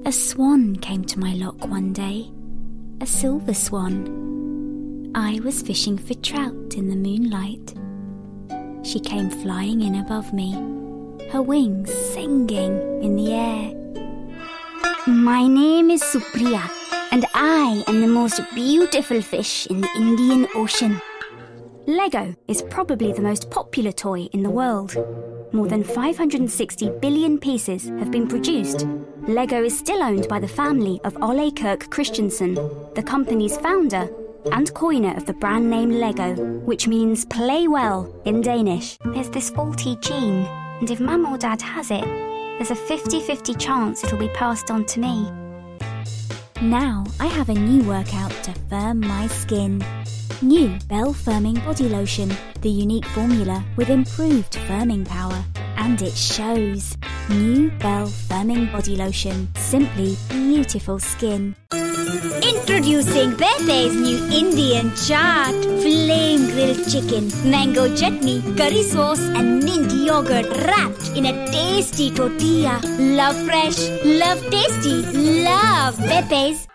A swan came to my lock one day, a silver swan. I was fishing for trout in the moonlight. She came flying in above me, her wings singing in the air. My name is Supriya, and I am the most beautiful fish in the Indian Ocean. Lego is probably the most popular toy in the world. More than 560 billion pieces have been produced. Lego is still owned by the family of Ole Kirk Christensen, the company's founder and coiner of the brand name Lego, which means play well in Danish. There's this faulty gene, and if Mum or Dad has it, there's a 50-50 chance it'll be passed on to me. Now I have a new workout to firm my skin. New Bell Firming Body Lotion, the unique formula with improved firming power. And it shows. New Bell Firming Body Lotion, simply beautiful skin. Introducing Pepe's new Indian chaat. Flame grilled chicken, mango chutney, curry sauce and mint yogurt wrapped in a tasty tortilla. Love fresh, love tasty, love Pepe's.